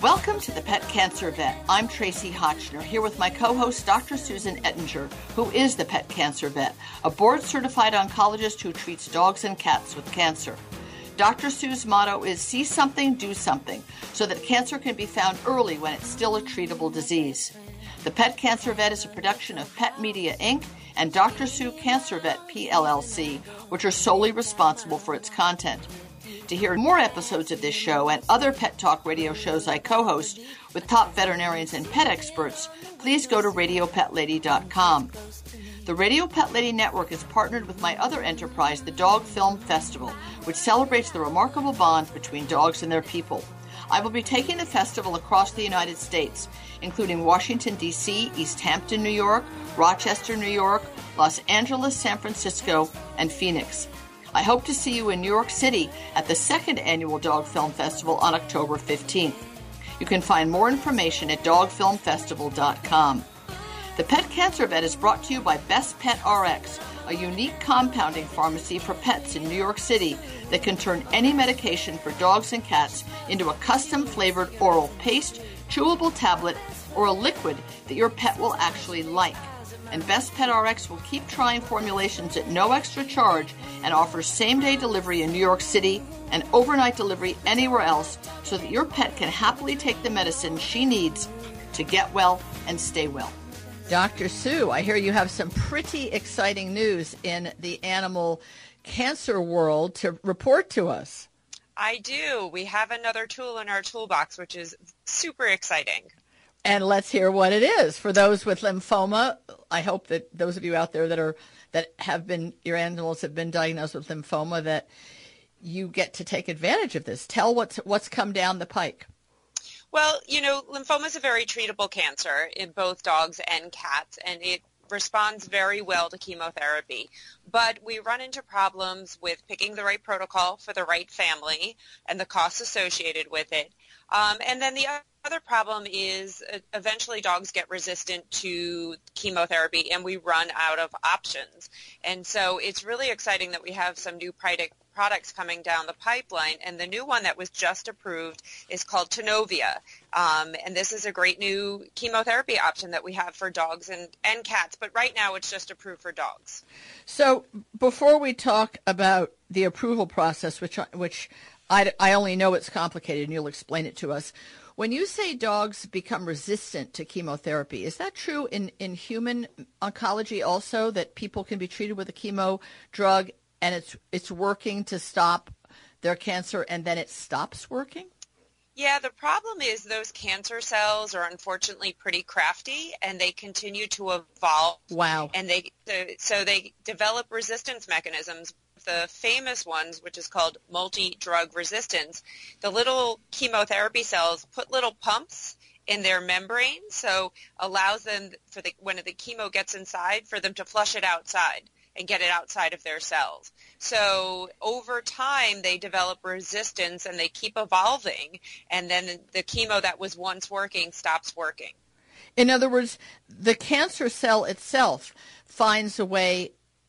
Welcome to the Pet Cancer Vet. I'm Tracy Hotchner, here with my co-host, Dr. Susan Ettinger, who is the Pet Cancer Vet, a board-certified oncologist who treats dogs and cats with cancer. Dr. Sue's motto is see something, do something, so that cancer can be found early when it's still a treatable disease. The Pet Cancer Vet is a production of Pet Media, Inc. and Dr. Sue Cancer Vet, PLLC, which are solely responsible for its content. To hear more episodes of this show and other Pet Talk radio shows I co-host with top veterinarians and pet experts, please go to RadioPetLady.com. The Radio Pet Lady Network is partnered with my other enterprise, the Dog Film Festival, which celebrates the remarkable bond between dogs and their people. I will be taking the festival across the United States, including Washington, D.C., East Hampton, New York, Rochester, New York, Los Angeles, San Francisco, and Phoenix. I hope to see you in New York City at the second annual Dog Film Festival on October 15th. You can find more information at dogfilmfestival.com. The Pet Cancer Vet is brought to you by Best Pet RX, a unique compounding pharmacy for pets in New York City that can turn any medication for dogs and cats into a custom-flavored oral paste, chewable tablet, or a liquid that your pet will actually like. And Best Pet RX will keep trying formulations at no extra charge and offers same-day delivery in New York City and overnight delivery anywhere else so that your pet can happily take the medicine she needs to get well and stay well. Dr. Sue, I hear you have some pretty exciting news in the animal cancer world to report to us. I do. We have another tool in our toolbox, which is super exciting. And let's hear what it is. For those with lymphoma, I hope that those of you out there your animals have been diagnosed with lymphoma, that you get to take advantage of this. Tell what's come down the pike. Well, lymphoma is a very treatable cancer in both dogs and cats, and it responds very well to chemotherapy. But we run into problems with picking the right protocol for the right family and the costs associated with it. And then the other problem is eventually dogs get resistant to chemotherapy and we run out of options. And so it's really exciting that we have some new products coming down the pipeline. And the new one that was just approved is called Tanovea. And this is a great new chemotherapy option that we have for dogs and cats. But right now it's just approved for dogs. So before we talk about the approval process, which I only know it's complicated, and you'll explain it to us. When you say dogs become resistant to chemotherapy, is that true in human oncology also, that people can be treated with a chemo drug and it's working to stop their cancer and then it stops working? Yeah, the problem is those cancer cells are unfortunately pretty crafty and they continue to evolve. Wow. And they develop resistance mechanisms. The famous ones, which is called multi-drug resistance, the little chemotherapy cells put little pumps in their membrane, so allows them when the chemo gets inside for them to flush it outside and get it outside of their cells. So over time, they develop resistance and they keep evolving, and then the chemo that was once working stops working. In other words, the cancer cell itself finds a way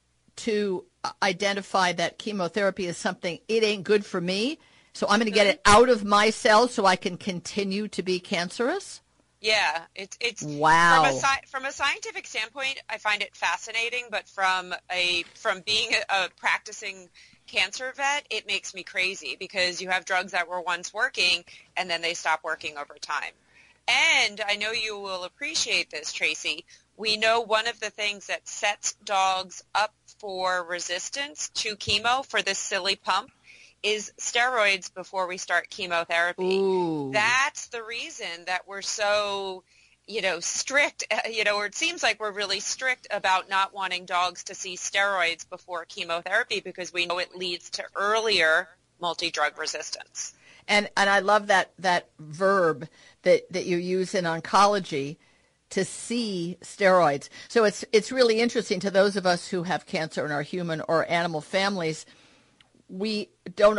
to identify that chemotherapy is something, it ain't good for me, so I'm going to get it out of my cells so I can continue to be cancerous? Yeah, it's wow. From a scientific standpoint, I find it fascinating, but from being a practicing cancer vet, it makes me crazy because you have drugs that were once working and then they stop working over time. And I know you will appreciate this, Tracy. We know one of the things that sets dogs up for resistance to chemo for this silly pump is steroids before we start chemotherapy. Ooh. That's the reason that we're so, strict, or it seems like we're really strict about not wanting dogs to see steroids before chemotherapy because we know it leads to earlier multi-drug resistance. And I love that verb that you use in oncology, to see steroids. So it's really interesting to those of us who have cancer in our human or animal families. We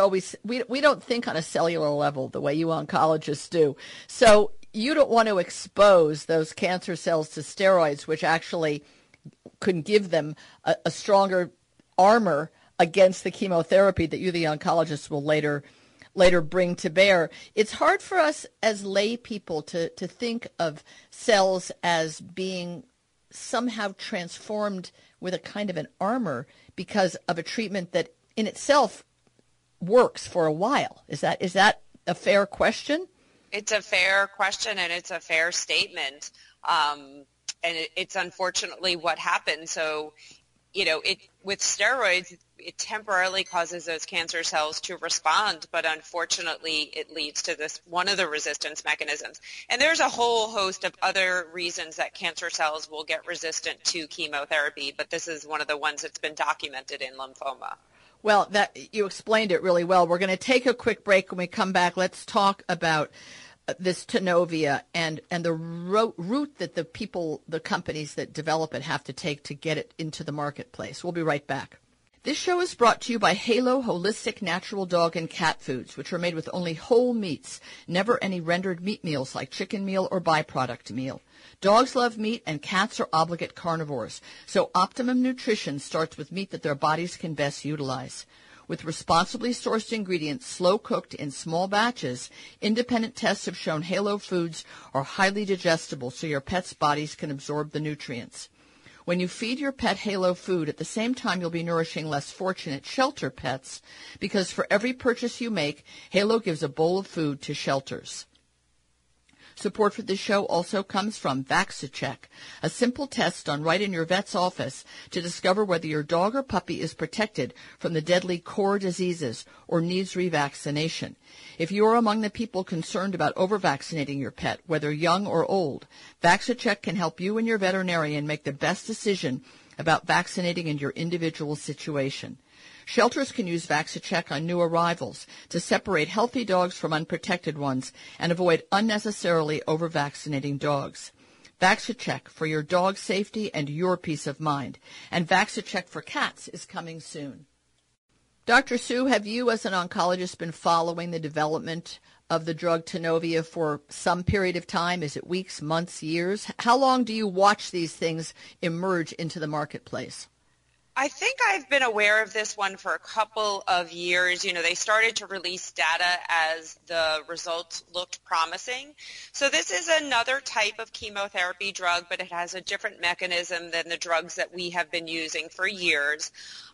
don't think on a cellular level the way you oncologists do. So you don't want to expose those cancer cells to steroids, which actually could give them a stronger armor against the chemotherapy that you, the oncologist, will later later bring to bear. It's hard for us as lay people to think of cells as being somehow transformed with a kind of an armor because of a treatment that in itself works for a while. Is that a fair question? It's a fair question, and it's a fair statement. And it's unfortunately what happens. So, with steroids, it temporarily causes those cancer cells to respond, but unfortunately it leads to this one of the resistance mechanisms. And there's a whole host of other reasons that cancer cells will get resistant to chemotherapy, but this is one of the ones that's been documented in lymphoma. Well, you explained it really well. We're going to take a quick break. When we come back, let's talk about this Tanovea and the route that the companies that develop it have to take to get it into the marketplace. We'll be right back. This show is brought to you by Halo Holistic Natural Dog and Cat Foods, which are made with only whole meats, never any rendered meat meals like chicken meal or byproduct meal. Dogs love meat and cats are obligate carnivores, so optimum nutrition starts with meat that their bodies can best utilize. With responsibly sourced ingredients, slow-cooked in small batches, independent tests have shown Halo foods are highly digestible so your pet's bodies can absorb the nutrients. When you feed your pet Halo food, at the same time you'll be nourishing less fortunate shelter pets, because for every purchase you make, Halo gives a bowl of food to shelters. Support for this show also comes from VaxiCheck, a simple test done right in your vet's office to discover whether your dog or puppy is protected from the deadly core diseases or needs revaccination. If you are among the people concerned about over-vaccinating your pet, whether young or old, VaxiCheck can help you and your veterinarian make the best decision about vaccinating in your individual situation. Shelters can use VaxiCheck on new arrivals to separate healthy dogs from unprotected ones and avoid unnecessarily over-vaccinating dogs. VaxiCheck for your dog's safety and your peace of mind. And VaxiCheck for cats is coming soon. Dr. Sue, have you as an oncologist been following the development of the drug Tanovea for some period of time? Is it weeks, months, years? How long do you watch these things emerge into the marketplace? I think I've been aware of this one for a couple of years. They started to release data as the results looked promising. So this is another type of chemotherapy drug, but it has a different mechanism than the drugs that we have been using for years.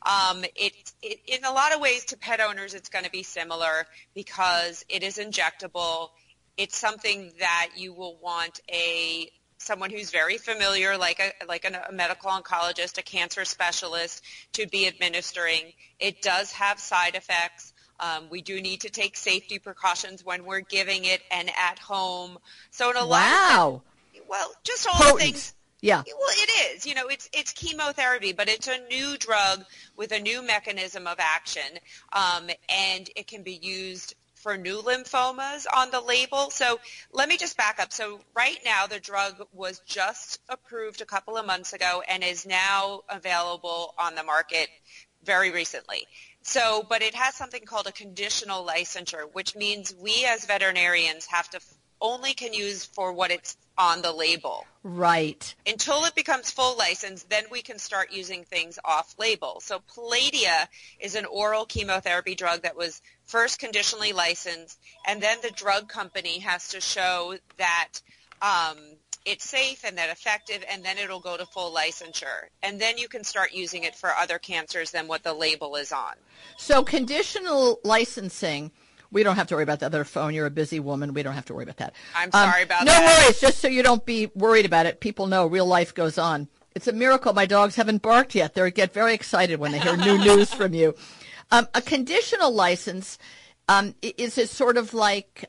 In a lot of ways to pet owners, it's going to be similar because it is injectable. It's something that you will want someone who's very familiar, like a medical oncologist, a cancer specialist, to be administering. It does have side effects. We do need to take safety precautions when we're giving it and at home. So in a lot of just all the things. Yeah. Well, it is. It's chemotherapy, but it's a new drug with a new mechanism of action, and it can be used for new lymphomas on the label. So let me just back up. So right now the drug was just approved a couple of months ago and is now available on the market very recently. So, but it has something called a conditional licensure, which means we as veterinarians have to only can use for what it's on the label. Right. Until it becomes full license, then we can start using things off label. So Palladia is an oral chemotherapy drug that was first conditionally licensed, and then the drug company has to show that it's safe and that effective, and then it'll go to full licensure. And then you can start using it for other cancers than what the label is on. So conditional licensing, we don't have to worry about the other phone. You're a busy woman. We don't have to worry about that. I'm sorry about that. No worries, just so you don't be worried about it. People know real life goes on. It's a miracle my dogs haven't barked yet. They get very excited when they hear new news from you. A conditional license, is it sort of like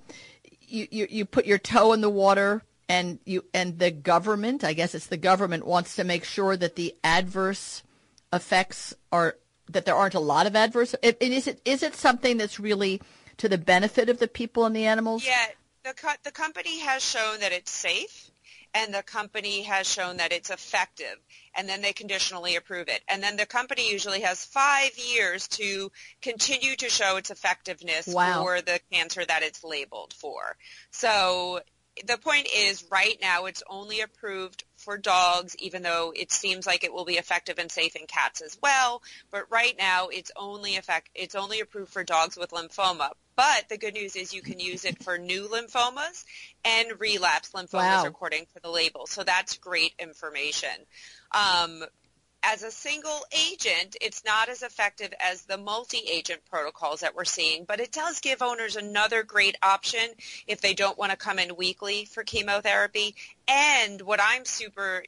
you put your toe in the water and the government, I guess it's the government, wants to make sure that the adverse effects are that there aren't a lot of adverse. Is it something that's really to the benefit of the people and the animals? Yeah, the company has shown that it's safe, and the company has shown that it's effective, and then they conditionally approve it. And then the company usually has 5 years to continue to show its effectiveness for the cancer that it's labeled for. So the point is, right now it's only approved for dogs, even though it seems like it will be effective and safe in cats as well. But right now it's only approved for dogs with lymphoma. But the good news is you can use it for new lymphomas and relapse lymphomas Wow. according to the label. So that's great information. As a single agent, it's not as effective as the multi-agent protocols that we're seeing, but it does give owners another great option if they don't want to come in weekly for chemotherapy. And what I'm super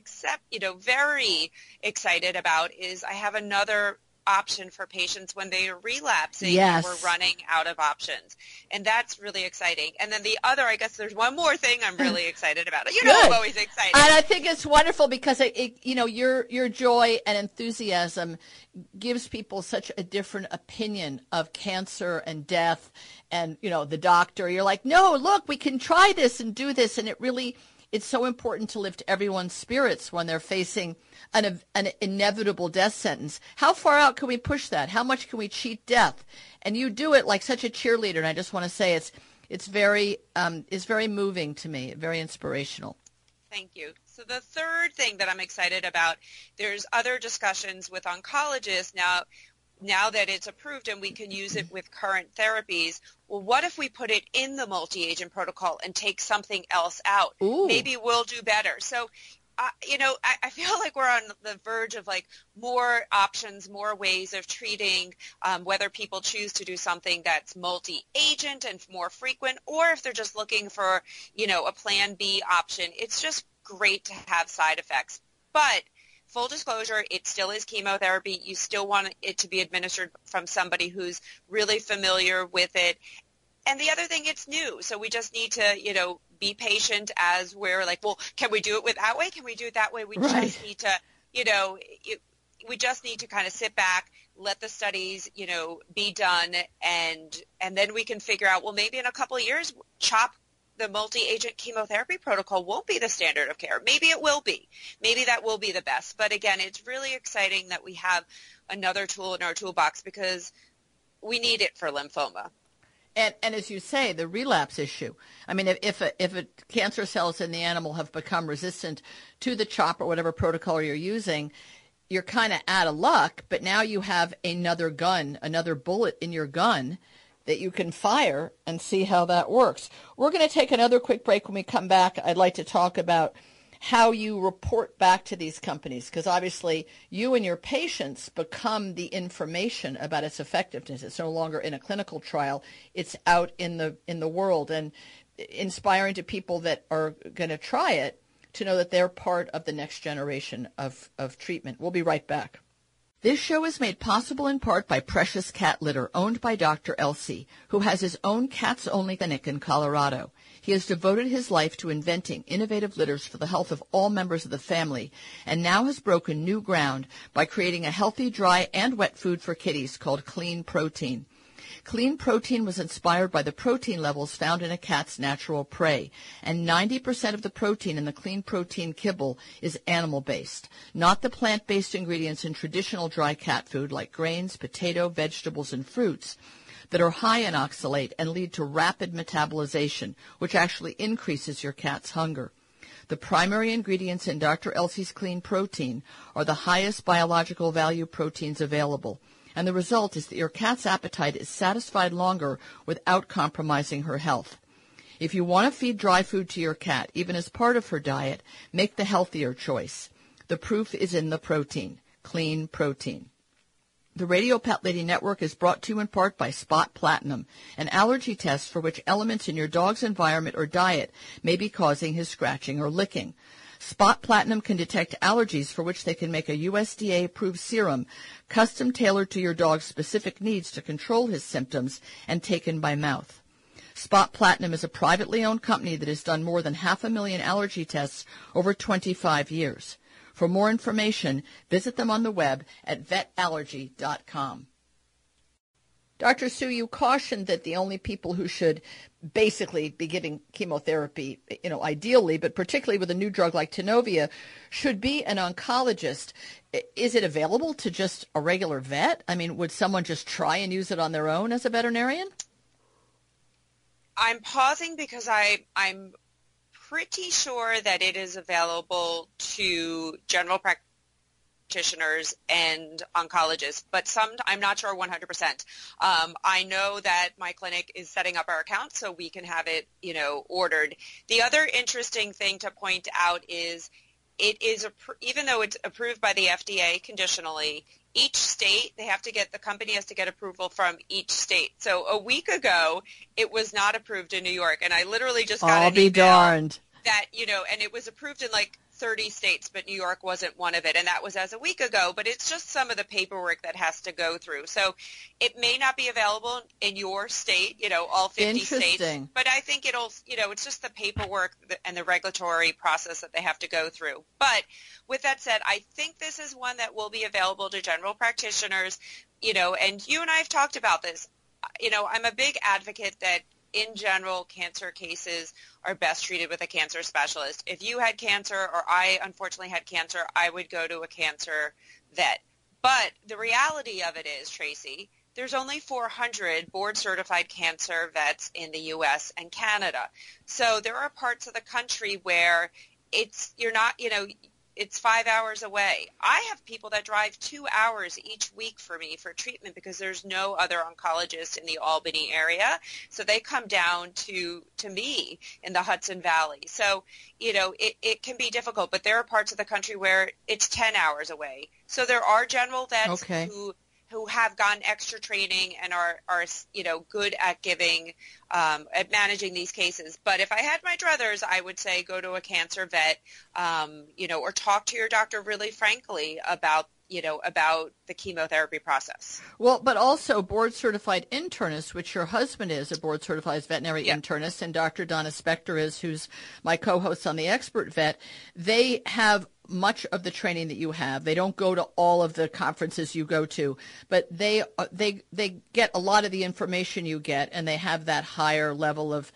very excited about is I have another option for patients when they are relapsing Yes. and we're running out of options. And that's really exciting. And then the other, I guess there's one more thing I'm really excited about. You know, I'm always excited. And I think it's wonderful because your joy and enthusiasm gives people such a different opinion of cancer and death. And, the doctor, you're like, no, look, we can try this and do this. And it's so important to lift everyone's spirits when they're facing an inevitable death sentence. How far out can we push that? How much can we cheat death? And you do it like such a cheerleader. And I just want to say it's very moving to me, very inspirational. Thank you. So the third thing that I'm excited about, there's other discussions with oncologists now that it's approved and we can use it with current therapies. Well, what if we put it in the multi-agent protocol and take something else out? Ooh. Maybe we'll do better. So, I feel like we're on the verge of like more options, more ways of treating, whether people choose to do something that's multi-agent and more frequent, or if they're just looking for, a plan B option. It's just great to have side effects. But full disclosure, it still is chemotherapy. You still want it to be administered from somebody who's really familiar with it. And the other thing, it's new. So we just need to, be patient as we're like, well, can we do it that way? Can we do it that way? We just need to, we just need to kind of sit back, let the studies, be done. And then we can figure out, well, maybe in a couple of years, the multi-agent chemotherapy protocol won't be the standard of care. Maybe it will be. Maybe that will be the best. But again, it's really exciting that we have another tool in our toolbox because we need it for lymphoma. And as you say, the relapse issue. I mean, if a cancer cells in the animal have become resistant to the CHOP or whatever protocol you're using, you're kind of out of luck. But now you have another bullet in your gun that you can fire and see how that works. We're going to take another quick break. When we come back, I'd like to talk about how you report back to these companies, because obviously you and your patients become the information about its effectiveness. It's no longer in a clinical trial. It's out in the world and inspiring to people that are going to try it to know that they're part of the next generation of treatment. We'll be right back. This show is made possible in part by Precious Cat Litter, owned by Dr. Elsey, who has his own cats-only clinic in Colorado. He has devoted his life to inventing innovative litters for the health of all members of the family, and now has broken new ground by creating a healthy, dry, and wet food for kitties called Clean Protein. Clean Protein was inspired by the protein levels found in a cat's natural prey, and 90% of the protein in the Clean Protein kibble is animal-based, not the plant-based ingredients in traditional dry cat food like grains, potato, vegetables, and fruits that are high in oxalate and lead to rapid metabolization, which actually increases your cat's hunger. The primary ingredients in Dr. Elsey's Clean Protein are the highest biological value proteins available, and the result is that your cat's appetite is satisfied longer without compromising her health. If you want to feed dry food to your cat, even as part of her diet, make the healthier choice. The proof is in the protein. Clean Protein. The Radio Pet Lady Network is brought to you in part by Spot Platinum, an allergy test for which elements in your dog's environment or diet may be causing his scratching or licking. Spot Platinum can detect allergies for which they can make a USDA-approved serum custom-tailored to your dog's specific needs to control his symptoms and taken by mouth. Spot Platinum is a privately owned company that has done more than 500,000 allergy tests over 25 years. For more information, visit them on the web at vetallergy.com. Dr. Sue, you cautioned that the only people who should basically be giving chemotherapy, ideally, but particularly with a new drug like Tanovea, should be an oncologist. Is it available to just a regular vet? I mean, would someone just try and use it on their own as a veterinarian? I'm pausing because I'm pretty sure that it is available to general practitioners and oncologists, but I'm not sure 100%. I know that my clinic is setting up our account so we can have it, ordered. The other interesting thing to point out is it is, even though it's approved by the FDA conditionally, each state, the company has to get approval from each state. So a week ago, it was not approved in New York, and I literally just got an email darned. That, and it was approved in like 30 states, but New York wasn't one of it, and that was as a week ago, but it's just some of the paperwork that has to go through. So it may not be available in your state, all 50 states, but I think it'll, it's just the paperwork and the regulatory process that they have to go through. But with that said, I think this is one that will be available to general practitioners, and you and I have talked about this. I'm a big advocate that in general, cancer cases are best treated with a cancer specialist. If you had cancer, or I unfortunately had cancer, I would go to a cancer vet. But the reality of it is, Tracy, there's only 400 board-certified cancer vets in the U.S. and Canada. So there are parts of the country where it's 5 hours away. I have people that drive 2 hours each week for me for treatment because there's no other oncologist in the Albany area. So they come down to me in the Hudson Valley. So, it can be difficult, but there are parts of the country where it's 10 hours away. So there are general vets who have gotten extra training and are good at giving, at managing these cases. But if I had my druthers, I would say go to a cancer vet, or talk to your doctor really frankly about the chemotherapy process. Well, but also board-certified internists, which your husband is a board-certified veterinary internist, and Dr. Donna Spector is, who's my co-host on the Expert Vet, they have much of the training that you have. They don't go to all of the conferences you go to, but they get a lot of the information you get, and they have that higher level of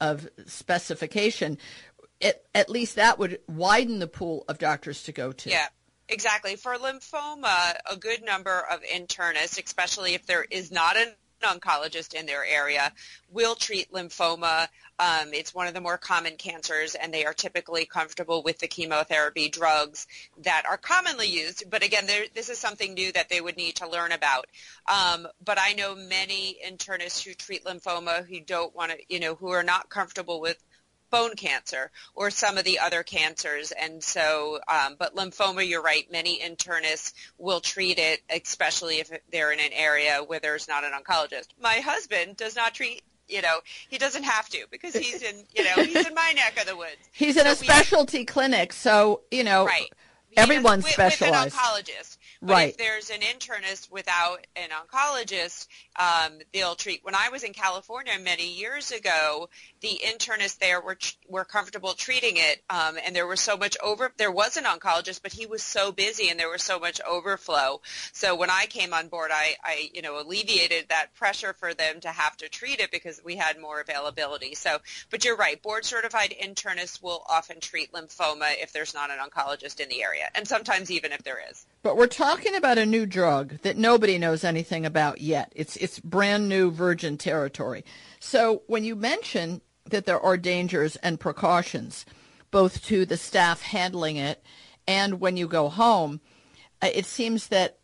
specification. At least that would widen the pool of doctors to go to. Yeah. Exactly. For lymphoma, a good number of internists, especially if there is not an oncologist in their area, will treat lymphoma. It's one of the more common cancers, and they are typically comfortable with the chemotherapy drugs that are commonly used. But again, this is something new that they would need to learn about. But I know many internists who treat lymphoma who don't want to, who are not comfortable with bone cancer or some of the other cancers. And so, but lymphoma, you're right, many internists will treat it, especially if they're in an area where there's not an oncologist. My husband does not treat, he doesn't have to because he's in, he's in my neck of the woods. He's in a specialty clinic, so, right. Everyone's specialized. With an oncologist. But right. If there's an internist without an oncologist, they'll treat. When I was in California many years ago, the internists there were comfortable treating it, and there was so much there was an oncologist, but he was so busy and there was so much overflow. So when I came on board, I alleviated that pressure for them to have to treat it because we had more availability. So, but you're right, board-certified internists will often treat lymphoma if there's not an oncologist in the area, and sometimes even if there is. But we're talking about a new drug that nobody knows anything about yet. It's brand new virgin territory. So when you mention that there are dangers and precautions, both to the staff handling it and when you go home, it seems that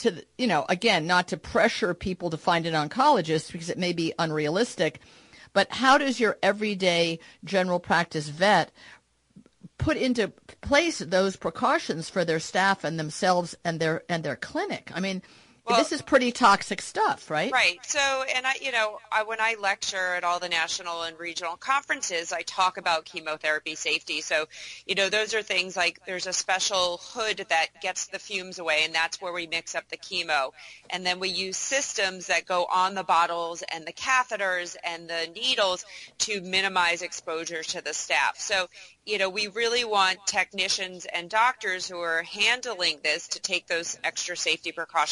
again, not to pressure people to find an oncologist because it may be unrealistic, but how does your everyday general practice vet put into place those precautions for their staff and themselves and their clinic? I mean, this is pretty toxic stuff, right? Right. So, and when I lecture at all the national and regional conferences, I talk about chemotherapy safety. So, those are things like there's a special hood that gets the fumes away, and that's where we mix up the chemo. And then we use systems that go on the bottles and the catheters and the needles to minimize exposure to the staff. So, we really want technicians and doctors who are handling this to take those extra safety precautions for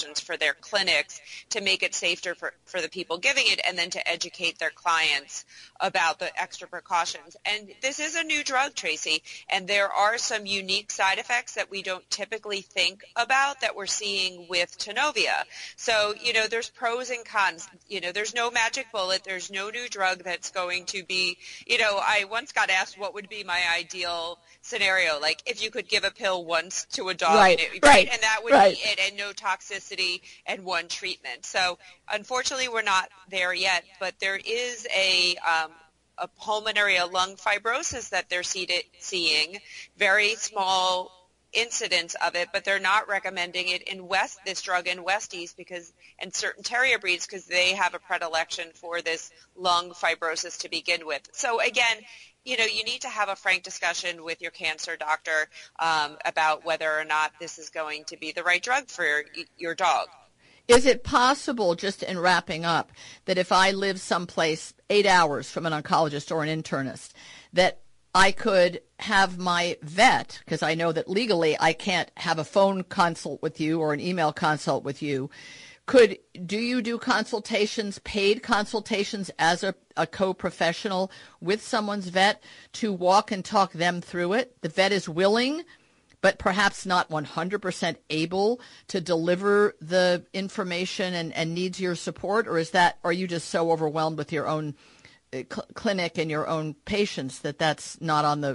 their clinics to make it safer for the people giving it, and then to educate their clients about the extra precautions. And this is a new drug, Tracy, and there are some unique side effects that we don't typically think about that we're seeing with Tanovea. So, there's pros and cons. There's no magic bullet. There's no new drug that's going to be, I once got asked what would be my ideal scenario, like if you could give a pill once to a dog, right, and that would be it, and no toxicity and one treatment. So unfortunately, we're not there yet, but there is a pulmonary, a lung fibrosis that they're seeing, very small incidence of it, but they're not recommending it in this drug in Westies and certain terrier breeds because they have a predilection for this lung fibrosis to begin with. So again, you need to have a frank discussion with your cancer doctor about whether or not this is going to be the right drug for your dog. Is it possible, just in wrapping up, that if I live someplace 8 hours from an oncologist or an internist, that I could have my vet, because I know that legally I can't have a phone consult with you or an email consult with you, do you do consultations, paid consultations as a co-professional with someone's vet to walk and talk them through it? The vet is willing, but perhaps not 100% able to deliver the information and needs your support, or are you just so overwhelmed with your own clinic and your own patients that that's not on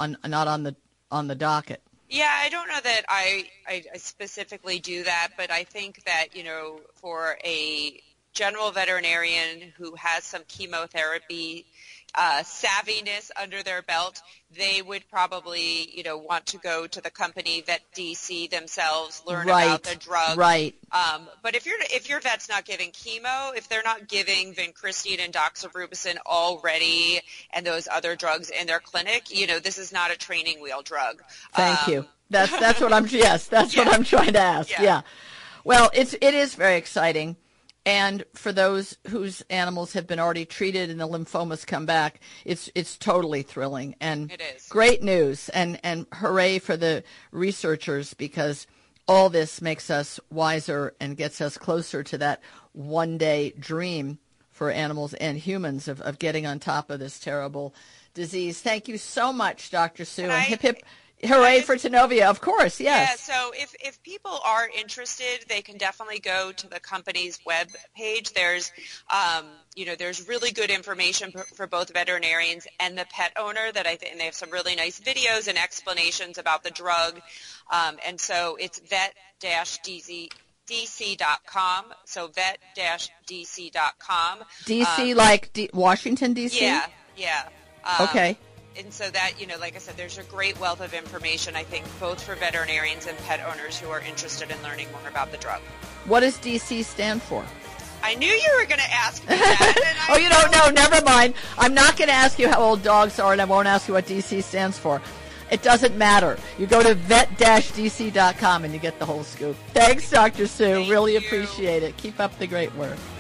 the docket? Yeah, I don't know that I specifically do that, but I think that, for a general veterinarian who has some chemotherapy savviness under their belt, they would probably, want to go to the company Vet DC themselves, learn about the drug. Right. But if your vet's not giving chemo, if they're not giving vincristine and doxorubicin already and those other drugs in their clinic, this is not a training wheel drug. Thank you. That's what I'm. Yes, that's what I'm trying to ask. Yeah. Well, it is very exciting. And for those whose animals have been already treated and the lymphomas come back, it's totally thrilling and it is. Great news. And hooray for the researchers, because all this makes us wiser and gets us closer to that one-day dream for animals and humans of getting on top of this terrible disease. Thank you so much, Dr. Sue. And hip, hip. Hooray for Tanovea, of course, yes. Yeah, so if people are interested, they can definitely go to the company's web page. There's, there's really good information for both veterinarians and the pet owner and they have some really nice videos and explanations about the drug. And so it's vet-dc.com, so vet-dc.com. DC like Washington, D.C.? Yeah. Okay. And so that, like I said, there's a great wealth of information, I think, both for veterinarians and pet owners who are interested in learning more about the drug. What does DC stand for? I knew you were going to ask me that. Oh, you don't know. Never mind. I'm not going to ask you how old dogs are, and I won't ask you what DC stands for. It doesn't matter. You go to vet-dc.com and you get the whole scoop. Thanks, Dr. Sue. Really appreciate it. Keep up the great work.